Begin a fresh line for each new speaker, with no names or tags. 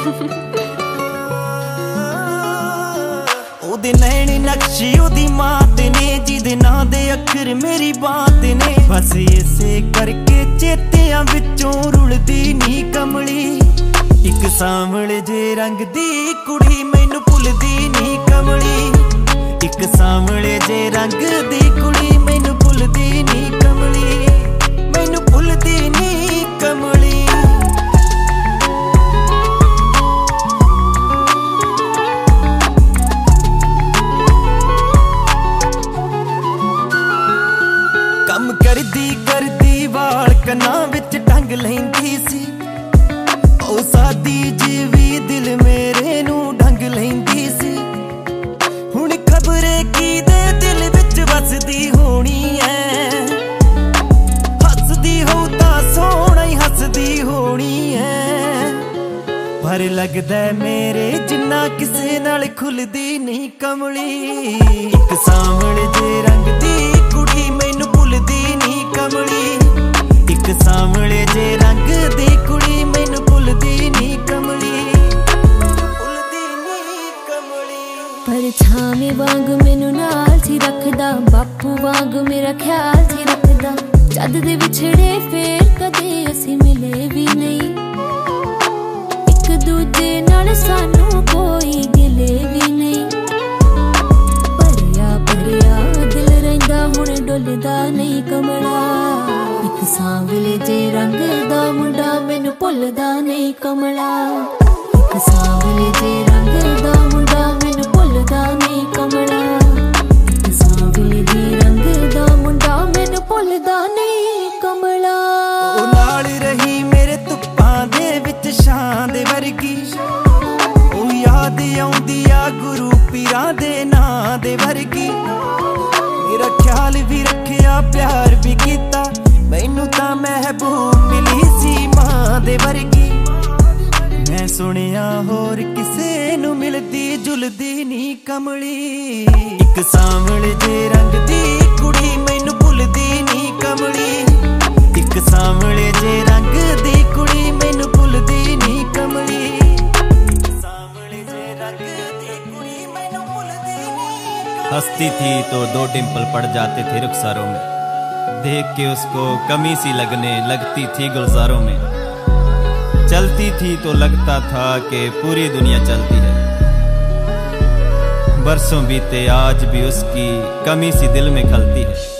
ओदे नैन नक्शी ओदी मात ने, जिदे नां दे अखर मेरी बात ने। बस इसे करके चेतियां विचों रुलदी नी कमली। इक सांवले जे रंग दी कुड़ी मैनू भुलदी नी कमली। इक सांवले जे रंग दी कुड़ी मैनू भुलदी नी कमली। मैनू भुलदी नी कमली। कम करदी करदी वाल कन्ना विच टंग लैंदी सी। ओ सादी जीवी दिल मेरे नू ढंग लैंदी सी। हुण खबरे की दे दिल विच वसदी होनी है। हसदी हो तां सोहना ही हसदी होनी है। पर लगदा मेरे जिन्ना किसे नाल खुलदी नहीं कमली। इक सांवले जे रंग दी कुड़ी मैनू भुलदी नहीं कमली। इक सांवले जे रंग दी कुड़ी मैनू भुलदी नहीं कमली। भुलदी नहीं कमली।
परछावे वांग मैनू नाल सी रखदा, बापू वांग मेरा ख्याल सी रखदा। जद दे विछड़े फेर कदे असी मिले भी नहीं। एक दूजे नाल सानू कोई गिले भी नहीं। भरिया भरिया दिल रहिंदा हुण डुलदा नहीं कमला। इक सांवले जे रंग दा मुंडा मैनू भुलदा नहीं कमला। इक सांवले जे रंग दा मुंडा मैनू भुलदा नहीं कमला। इक सांवले जे रंग दा मुंडा मैनू भुलदा नहीं कमला।
ओ नाल रही मेरे धुप्पां दे विच छां दे वर्गी। ओ याद आउंदी आ गुरु पीरां दे नां दे वर्गी। मेरा ख्याल भी रखिया प्यार भी कीता। मैनू तां महबूब मिली सी मां दे वर्गी। मैं सुनिया होर किसे नू मिलदी जुलदी नी कमली। इक सांवले जे रंग दी कुड़ी मैनू भुलदी नी कमली। इक सांवले जे रंग दी कुड़ी मैनू भुलदी नी कमली। सांवले जे रंग दी कुड़ी मैनू भुलदी नी कमली।
हंसती थी तो दो डिंपल पड़ जाते थे रुखसारों में। देख के उसको कमी सी लगती थी गुलजारों में। चलती थी तो लगता था कि पूरी दुनिया चलती है। बरसों बीते आज भी उसकी कमी सी दिल में खलती है।